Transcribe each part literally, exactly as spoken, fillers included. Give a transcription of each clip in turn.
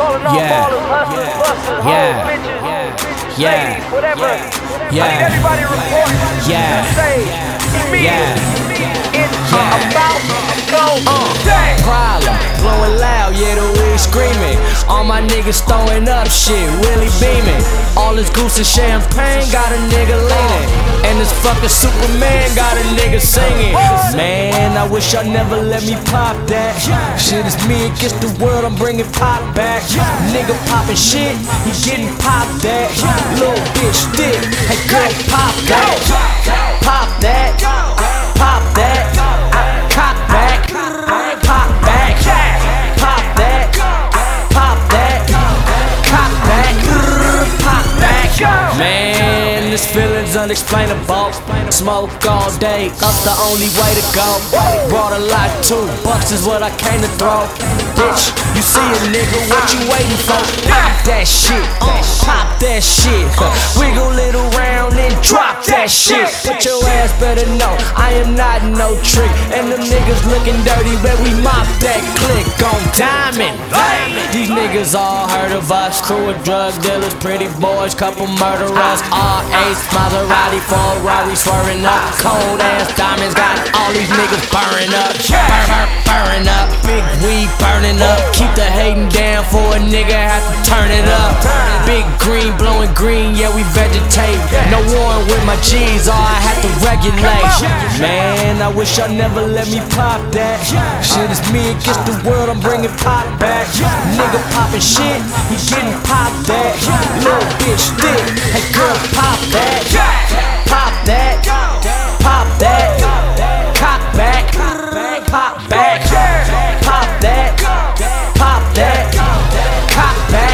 Yeah, yeah, yeah, yeah, everybody report. yeah, Say yeah, it's yeah. about to go down. Problem, blowing loud, yeah, the weed screaming. All my niggas throwing up shit, Willie beaming. All this goose and champagne got a nigga leaning. And this fucking Superman got a nigga singing. Man, I wish y'all never let me pop that. Shit is me against the world, I'm bringing pop back. Nigga popping shit, he getting popped that. Little bitch dick, hey girl, pop that. Pop that, pop that. Cock back, pop back, pop that, pop that, cock back, pop back. Man, this feeling's unexplainable. Smoke all day, up the only way to go. Brought a lot, two bucks is what I came to throw. Bitch, you see a nigga, what you waiting for? Pop that shit, pop that shit. Wiggle it around and drop that shit. But your ass better know, I am not no trick. And them niggas looking dirty, but we mop that click on diamond. These niggas all heard of us. Crew of drug dealers, pretty boys, couple murderers. R eight, Maserati, Ferrari swerving up. Cold ass diamonds got all these niggas burning up. Burn, burn, burning up. Big weed burning up. Keep the hating down for a nigga have to turn it up. Big green blowing green, yeah we vegetate. No warrant with my G's, all I have to regulate. Man, I wish y'all never let me pop that. Shit is me against the world, I'm bringing pop back. Nigga popping shit, he getting popped that. Little bitch thick, hey girl pop that. Pop that, pop that. Cock back, pop back. Pop that, pop that. Cock back,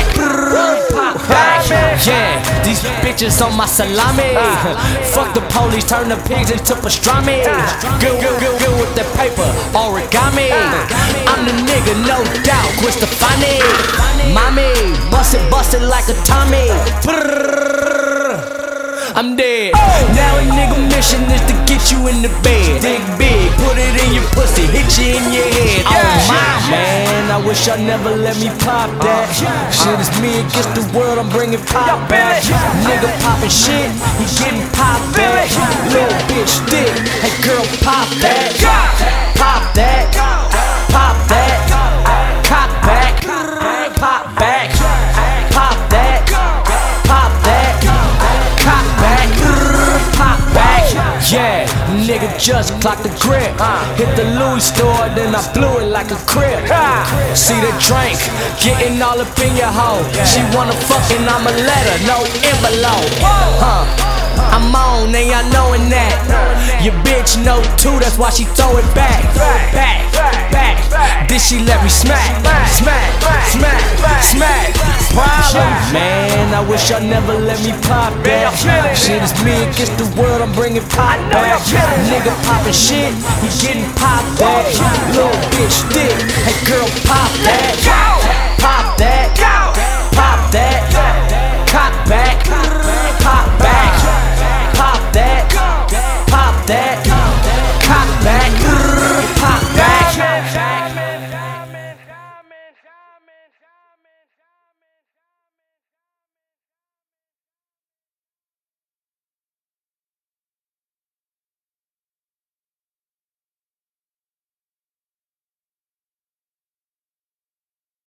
pop back. Yeah, these bitches on my salami. Fuck the police, turn the pigs into pastrami. Good, good, good, good with the paper, origami. I'm the nigga, no doubt, Cristofani. Mommy, bust it, bust it like a Tommy. I'm dead. Now a nigga mission is to get you in the bed. Dig big, put it in your pussy, hit you in your head. Oh my man, I wish y'all never let me pop that. Shit is me against the world, I'm bringing pop back. Nigga popping shit, he getting popped back. Little bitch thick, hey girl pop that. Pop that, pop that. Cock back, pop back. Pop that, pop that. Cock back, pop back. Yeah, nigga just clocked the grip. Hit the Louis store, then I blew it like a crib. See the drink, getting all up in your hoe. She wanna fuck and I'ma let her, no envelope. Huh? I'm on and y'all knowing that. Your bitch know too, that's why she throw it back. Back, back. Then she let me smack, smack, smack, smack. Problem, man, I wish y'all never let me pop that. Shit is me against the world, I'm bringing pop back. Nigga popping shit, he getting popped back. Little bitch thick, hey girl pop that.